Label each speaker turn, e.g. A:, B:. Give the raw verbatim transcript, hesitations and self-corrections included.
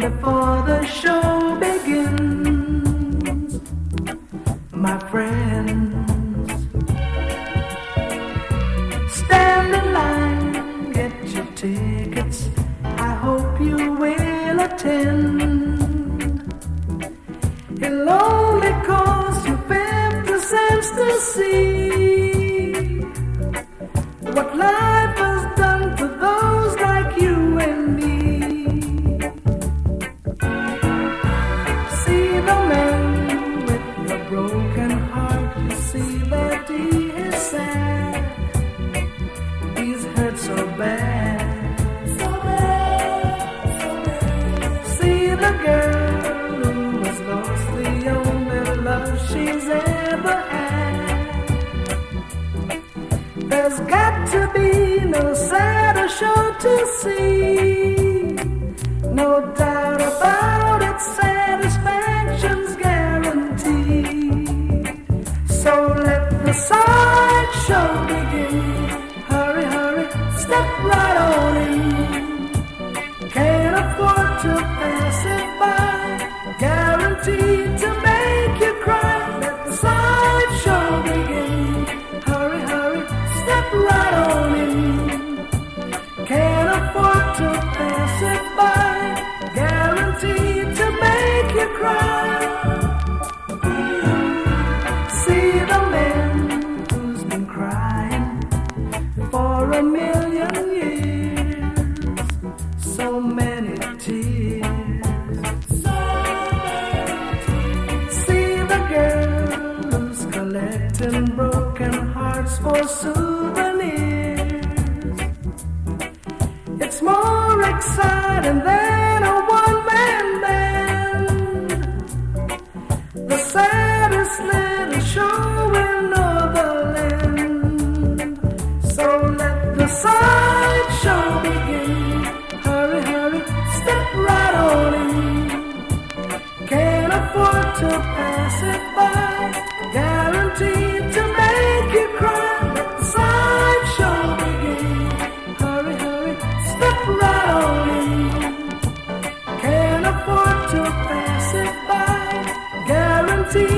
A: before the show begins. My friends, stand in line, get your tickets. I hope you will attend. It'll only cost you fifty cents to see what life has done to those like you and me. See the man with the broken heart, you see that he is sad. He's hurt so bad, so bad, so bad. See the girl who has lost the only love she's ever had. There's got to be no sadder show to see. No doubt about it, satisfaction's guaranteed. So let the sideshow begin. Hurry, hurry, step right on in. Can't afford to pass it by. Guaranteed to make you cry. Let the sideshow begin. Hurry, hurry, step right on in. Can't afford to pass it by. Guaranteed to make you cry. See the man who's been crying for a million years. So many tears. So many tears. See the girl who's collecting broken hearts for souvenirs. It's more exciting than a one-man band. The saddest little show in Northern. So let the sideshow begin. Hurry, hurry, step right on in. Can't afford to pass it by. Guaranteed to make you cry. Let the sideshow begin. Hurry, hurry, step right on in. Can't afford to pass it by. Guaranteed